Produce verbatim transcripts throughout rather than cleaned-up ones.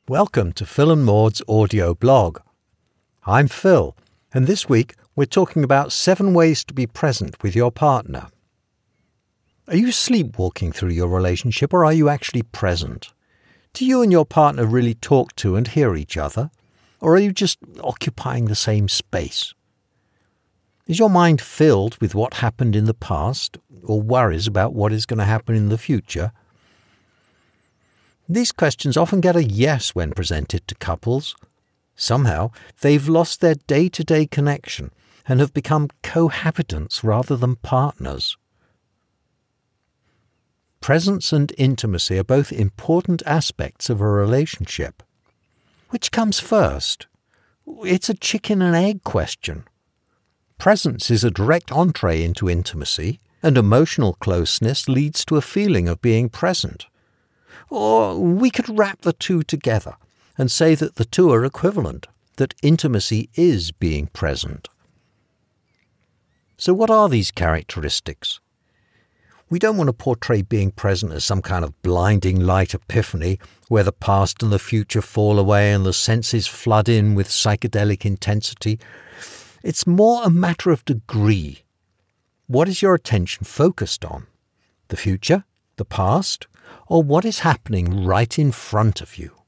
Welcome to Phil and Maud's audio blog. I'm Phil, and this week we're talking about seven ways to be present with your partner. Are you sleepwalking through your relationship, or are you actually present? Do you and your partner really talk to and hear each other, or are you just occupying the same space? Is your mind filled with what happened in the past, or worries about what is going to happen in the future? These questions often get a yes when presented to couples. Somehow, they've lost their day-to-day connection and have become cohabitants rather than partners. Presence and intimacy are both important aspects of a relationship. Which comes first? It's a chicken and egg question. Presence is a direct entree into intimacy, and emotional closeness leads to a feeling of being present. Or we could wrap the two together and say that the two are equivalent, that intimacy is being present. So what are these characteristics? We don't want to portray being present as some kind of blinding light epiphany where the past and the future fall away and the senses flood in with psychedelic intensity. It's more a matter of degree. What is your attention focused on? The future? The past? Or what is happening right in front of you?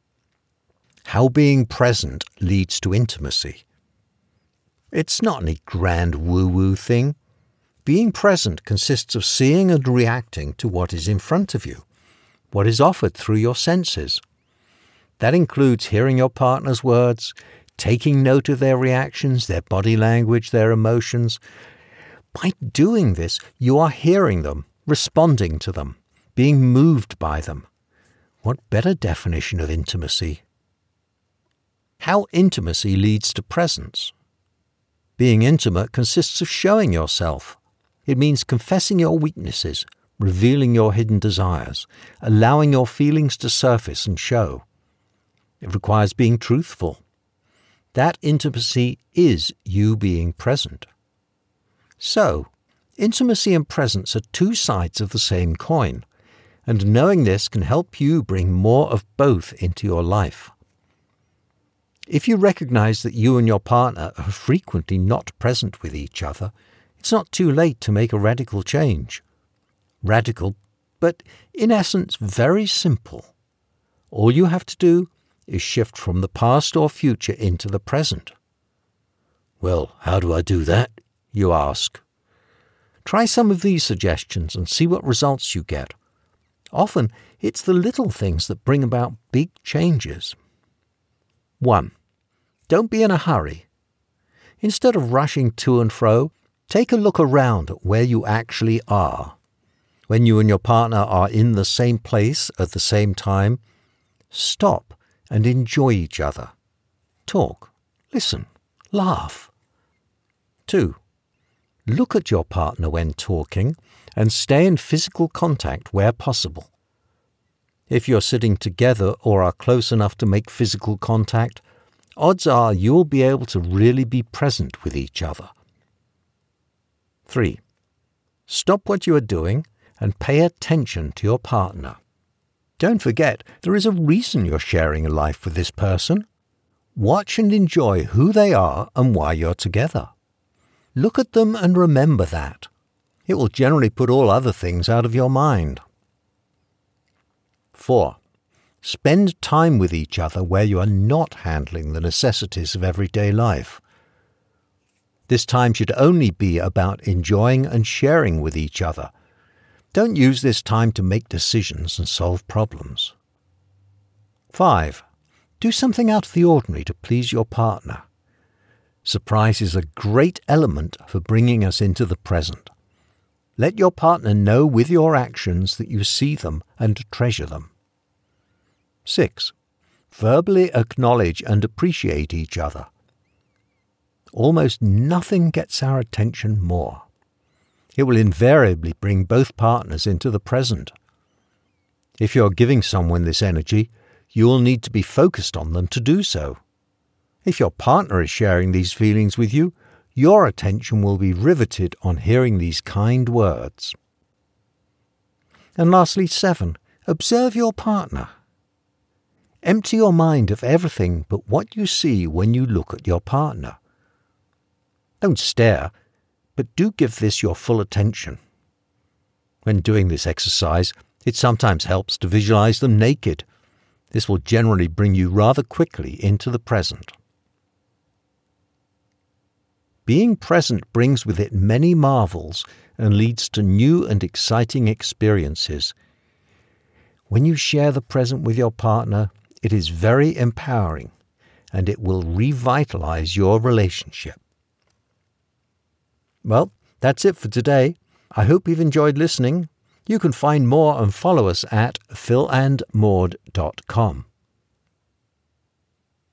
How being present leads to intimacy. It's not any grand woo-woo thing. Being present consists of seeing and reacting to what is in front of you, what is offered through your senses. That includes hearing your partner's words, taking note of their reactions, their body language, their emotions. By doing this, you are hearing them, responding to them, being moved by them. What better definition of intimacy? How intimacy leads to presence. Being intimate consists of showing yourself. It means confessing your weaknesses, revealing your hidden desires, allowing your feelings to surface and show. It requires being truthful. That intimacy is you being present. So, intimacy and presence are two sides of the same coin, and knowing this can help you bring more of both into your life. If you recognize that you and your partner are frequently not present with each other, it's not too late to make a radical change. Radical, but in essence very simple. All you have to do is shift from the past or future into the present. Well, how do I do that? You ask. Try some of these suggestions and see what results you get. Often, it's the little things that bring about big changes. One. Don't be in a hurry. Instead of rushing to and fro, take a look around at where you actually are. When you and your partner are in the same place at the same time, stop and enjoy each other. Talk, listen, laugh. Two. Look at your partner when talking and stay in physical contact where possible. If you're sitting together or are close enough to make physical contact, odds are you'll be able to really be present with each other. Three. Stop what you are doing and pay attention to your partner. Don't forget, there is a reason you're sharing a life with this person. Watch and enjoy who they are and why you're together. Look at them and remember that. It will generally put all other things out of your mind. Four. Spend time with each other where you are not handling the necessities of everyday life. This time should only be about enjoying and sharing with each other. Don't use this time to make decisions and solve problems. Five. Do something out of the ordinary to please your partner. Surprise is a great element for bringing us into the present. Let your partner know with your actions that you see them and treasure them. Six. Verbally acknowledge and appreciate each other. Almost nothing gets our attention more. It will invariably bring both partners into the present. If you're giving someone this energy, you will need to be focused on them to do so. If your partner is sharing these feelings with you, your attention will be riveted on hearing these kind words. And lastly, seven, observe your partner. Empty your mind of everything but what you see when you look at your partner. Don't stare, but do give this your full attention. When doing this exercise, it sometimes helps to visualize them naked. This will generally bring you rather quickly into the present. Being present brings with it many marvels and leads to new and exciting experiences. When you share the present with your partner, it is very empowering, and it will revitalize your relationship. Well, that's it for today. I hope you've enjoyed listening. You can find more and follow us at phil and maud dot com.